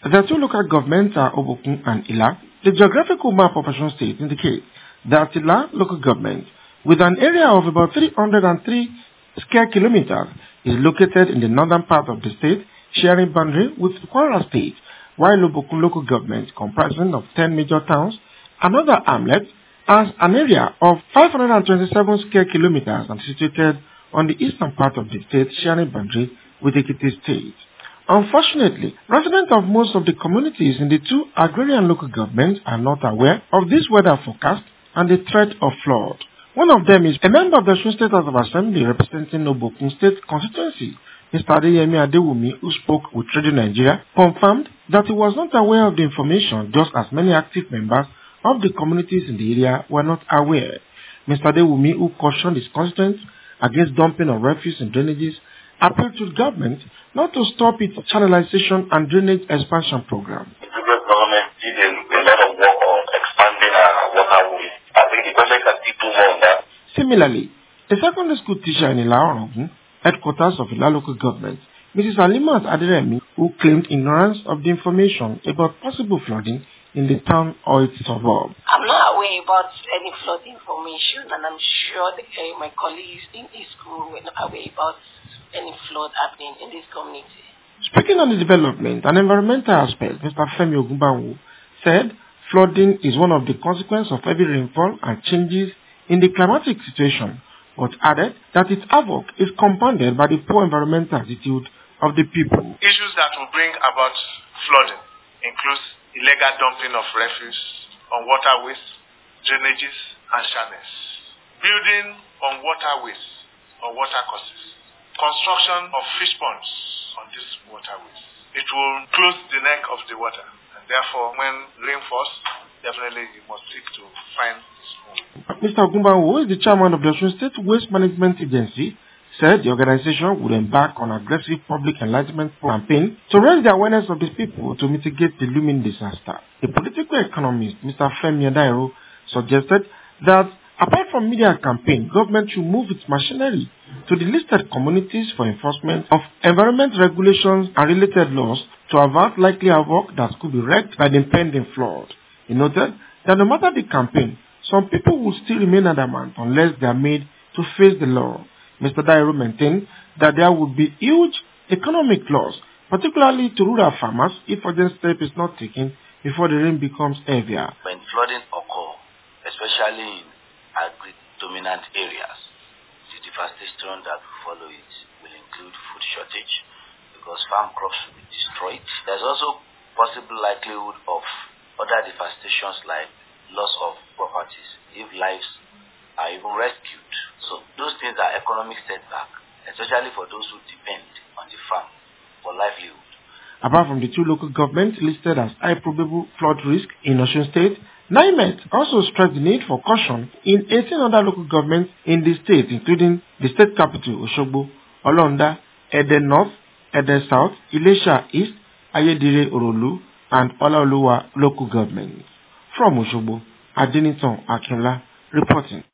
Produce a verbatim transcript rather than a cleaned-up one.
The two local governments are Obokun and Ila. The geographical map of Osun State indicates that Ila local government, with an area of about three hundred three square kilometers, is located in the northern part of the state, sharing boundary with Kwara State, while Obokun local government, comprising of ten major towns, another hamlet, has an area of five hundred twenty-seven square kilometers and situated on the eastern part of the state, sharing boundary with Ekiti State. Unfortunately, residents of most of the communities in the two agrarian local governments are not aware of this weather forecast and the threat of flood. One of them is a member of the Osun State House of Assembly representing Obokun State constituency, Mister Adeyemi Adewumi, who spoke with Radio Nigeria, confirmed that he was not aware of the information, just as many active members of the communities in the area were not aware. Mister Adewumi, who cautioned his constituents against dumping of refuse in drainages, appealed to the government not to stop its channelization and drainage expansion program. The previous government did a, a lot of work on expanding our waterways. I think the government can still do more on that. Similarly, a secondary school teacher in Ila-Orogun, headquarters of Ila local government, Missus Alimat Aderemi, who claimed ignorance of the information about possible flooding in the town or its suburb. I'm not aware about any flood information, and I'm sure that uh, my colleagues in this school were not aware about any flood happening in this community. Speaking on the development and environmental aspect, Mister Femi Ogunbanwo said flooding is one of the consequences of heavy rainfall and changes in the climatic situation, but added that its havoc is compounded by the poor environmental attitude of the people. Issues that will bring about flooding include illegal dumping of refuse on waterways, drainages, and channels, building on waterways or watercourses, construction of fish ponds on these waterways. It will close the neck of the water, and therefore, when rain falls, definitely you must seek to find this home. Mister Ogunbanwo, who is the chairman of the Osun State Waste Management Agency, said the organization would embark on aggressive public enlightenment campaign to raise the awareness of the people to mitigate the looming disaster. The political economist, Mister Femi Adairo, suggested that apart from media campaign, government should move its machinery to the listed communities for enforcement of environment regulations and related laws to avert likely havoc that could be wreaked by the impending flood. He noted that no matter the campaign, some people will still remain adamant unless they are made to face the law. Mister Dairo maintained that there would be huge economic loss, particularly to rural farmers, if urgent step is not taken before the rain becomes heavier. When flooding occurs, especially in agri-dominant areas, the devastation that will follow it will include food shortage because farm crops will be destroyed. There's also possible likelihood of other devastations like loss of properties if lives are even rescued. So those things are economic setback, especially for those who depend on the farm for livelihood. Apart from the two local governments listed as high probable flood risk in Osun State, NIMET also stressed the need for caution in eighteen other local governments in the state, including the state capital, Osogbo, Olonda, Ede North, Ede South, Ilesha East, Ayedire Orolu, and Olaoluwa local governments. From Osogbo, Adeniton Akinla reporting.